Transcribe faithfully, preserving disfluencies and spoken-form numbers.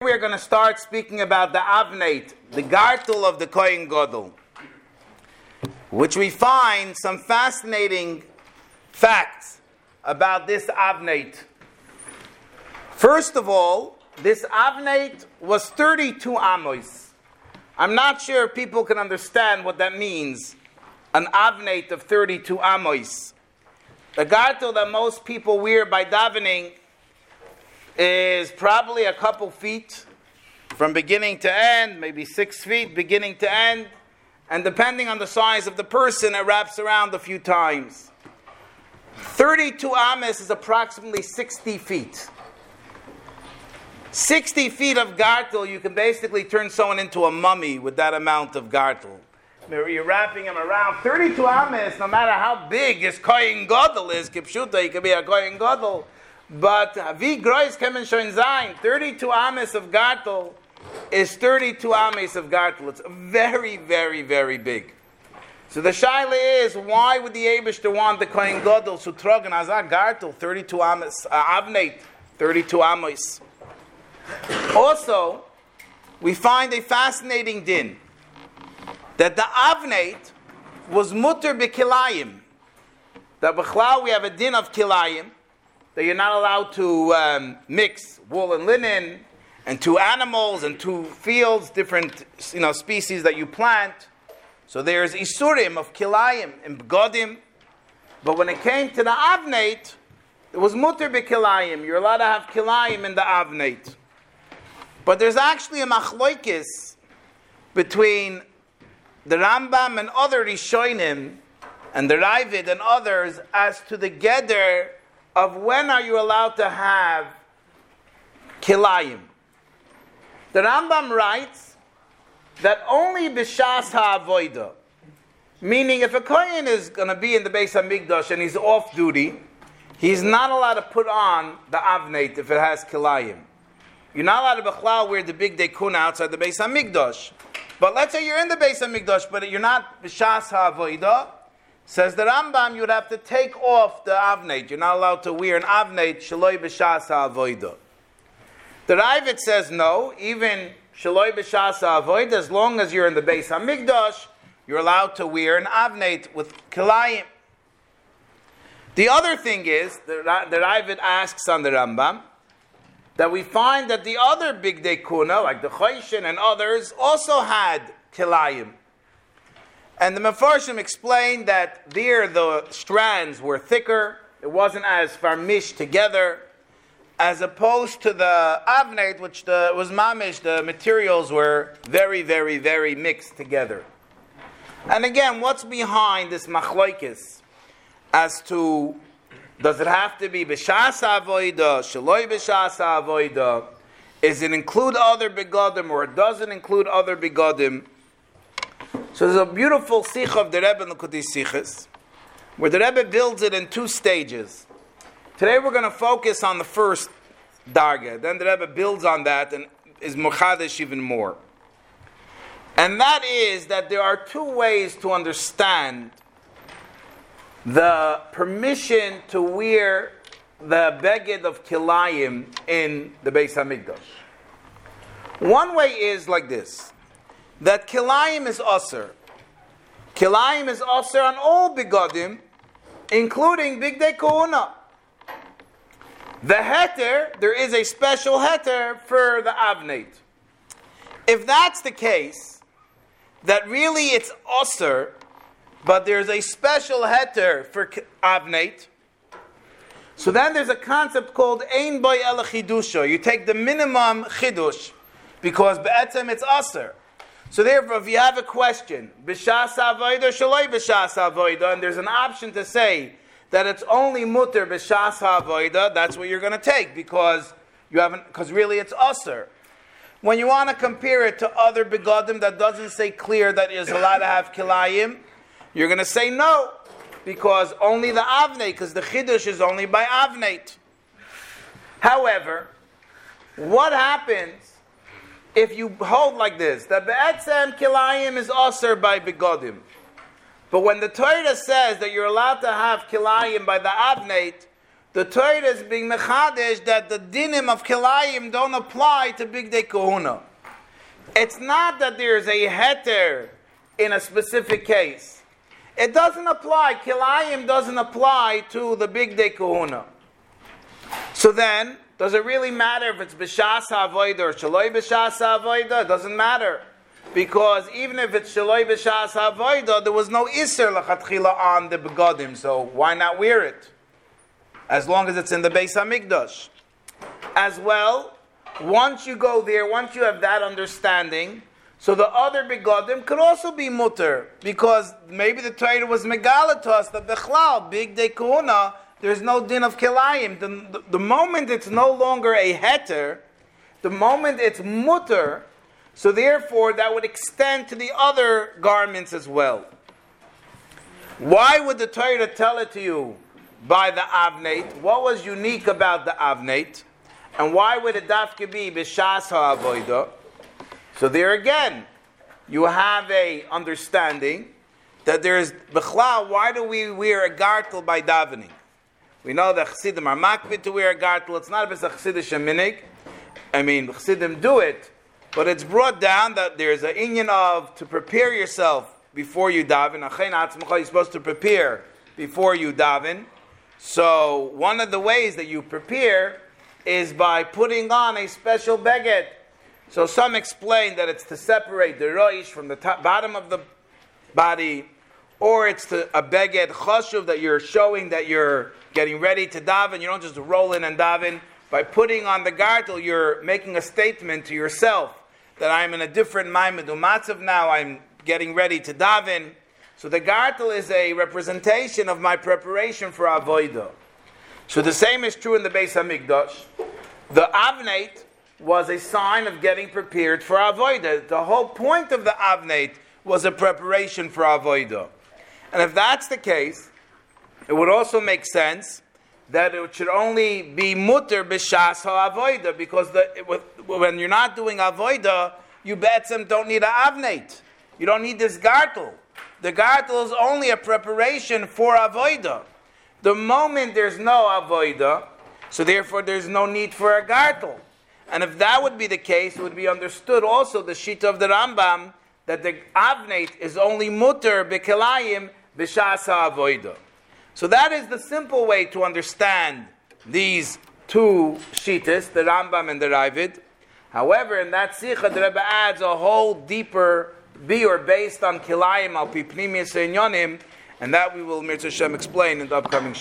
we're going to start speaking about the avneit, the gartel of the Kohen Gadol, which we find some fascinating facts about this avneit. First of all, this avneit was thirty-two amos. I'm not sure if people can understand what that means, an avneit of thirty-two amos. The gartel that most people wear by davening is probably a couple feet from beginning to end, maybe six feet beginning to end, and depending on the size of the person, it wraps around a few times. thirty-two amos is approximately sixty feet. sixty feet of gartel, you can basically turn someone into a mummy with that amount of gartel. You're wrapping him around. thirty-two amos, no matter how big his Kohen Gadol is, kipshuta, he could be a Kohen Gadol. But wie groß kann man schon sein? thirty-two amos of gartel is thirty-two amos of gartel. It's very, very, very big. So the shaila is, why would the Eibishter want the Kohen Gadol to trogen azar gartel, thirty-two amos, uh, avneit, thirty-two amos? Also, we find a fascinating din that the avneit was mutter bekilayim. That b'chlal we have a din of kilayim, that you're not allowed to um, mix wool and linen, and two animals and two fields, different you know species that you plant. So there's isurim of kilayim and begodim. But when it came to the avneit, it was mutter bekilayim. You're allowed to have kilayim in the avneit. But there's actually a machloikis between the Rambam and other Rishonim, and the Ravid and others, as to the geder of when are you allowed to have kilayim. The Rambam writes that only b'shas ha'avoida, meaning if a kohen is going to be in the Beis HaMikdash and he's off duty, he's not allowed to put on the avneit if it has kilayim. You're not allowed to b'chlal wear the big dekuna outside the Beis HaMikdash. But let's say you're in the Beis HaMikdash, but you're not b'shas ha'avoida. Says the Rambam, you would have to take off the avneit. You're not allowed to wear an avneit shaloi b'shas ha'avoida. The Ravid says no, even shaloi b'shas ha'avoida, as long as you're in the Beis HaMikdash, you're allowed to wear an avneit with kilayim. The other thing is, the, the Ravid asks on the Rambam, that we find that the other big dekuna, like the Choshen and others, also had kilayim. And the Mefarshim explained that there the strands were thicker, it wasn't as farmish together, as opposed to the avneit, which the, was mamish, the materials were very, very, very mixed together. And again, what's behind this machloikis as to, does it have to be b'shas ha'avoida, shaloi b'shas ha'avoida? Is it include other begodim, or it doesn't include other begodim? So there's a beautiful sikh of the Rebbe in the Likutei Sichos, where the Rebbe builds it in two stages. Today we're going to focus on the first darga. Then the Rebbe builds on that and is mochadesh even more. And that is that there are two ways to understand the permission to wear the beged of kilayim in the Beis HaMikdash. One way is like this, that kilayim is aser. Kilayim is aser on all begodim, including bigdei kohuna. The heter, there is a special heter for the avneit. If that's the case, that really it's aser, but there's a special heter for avneit, so then there's a concept called ein boy el chidusha. You take the minimum chidush, because be'etzem it's aser. So therefore, if you have a question, b'shas ha'avoida, shaloi b'shas ha'avoida, and there's an option to say that it's only mutter b'shas ha'avoida, that's what you're going to take, because you haven't, because really it's aser. When you want to compare it to other begodim that doesn't say clear that is allowed to have kilayim, you're going to say no, because only the avneit, because the chidush is only by avneit. However, what happens if you hold like this, that be'etzem kilayim is aser by begodim, but when the Torah says that you're allowed to have kilayim by the avneit, the Torah is being mechadesh that the dinim of kilayim don't apply to bigdei kahuna. It's not that there's a heter in a specific case. It doesn't apply. Kilayim doesn't apply to the bigdei kahuna. So then, does it really matter if it's b'shas ha'avodah or shaloi b'shas ha'avodah? It doesn't matter. Because even if it's shaloi b'shas ha'avodah, there was no iser l'chatchila on the begadim, so why not wear it? As long as it's in the Beis HaMikdash. As well, once you go there, once you have that understanding, so the other begadim could also be mutter, because maybe the Torah was megalatos, that bechlal, bigdei kahuna, there's no din of kilayim. The, the, the moment it's no longer a heter, the moment it's mutter, so therefore that would extend to the other garments as well. Why would the Torah tell it to you by the avnate? What was unique about the avnate? And why would it dafke be b'shas ha'avodah? So there again, you have a understanding that there is b'chlal. Why do we wear a gartel by davening? We know that Chassidim are makbid to wear a gartel. It's not a Chassidish minig. I mean, Chassidim do it, but it's brought down that there's an inyan of to prepare yourself before you daven. Achein atzmacha, you're supposed to prepare before you daven. So one of the ways that you prepare is by putting on a special beged. So some explain that it's to separate the roish from the top, bottom of the body, or it's to a beged chashuv that you're showing that you're getting ready to daven. You don't just roll in and daven. By putting on the gartel, you're making a statement to yourself that I'm in a different ma'amad umatzav now. I'm getting ready to daven. So the gartel is a representation of my preparation for avodah. So the same is true in the Beis HaMikdash. The avnate was a sign of getting prepared for avodah. The whole point of the avnate was a preparation for avodah. And if that's the case, it would also make sense that it should only be mutter b'shas ha'avodah, because the, when you're not doing avodah, you betzim don't need an avnate. You don't need this gartel. The gartel is only a preparation for avodah. The moment there's no avodah, so therefore there's no need for a gartel. And if that would be the case, it would be understood also the shita of the Rambam that the avnate is only mutter b'kilayim b'shas ha'avodah. So that is the simple way to understand these two shitas, the Rambam and the Ravid. However, in that Sikha, the Rebbe adds a whole deeper biur based on kilayim al pi pnimius inyonim, and that we will Mirza Hashem explain in the upcoming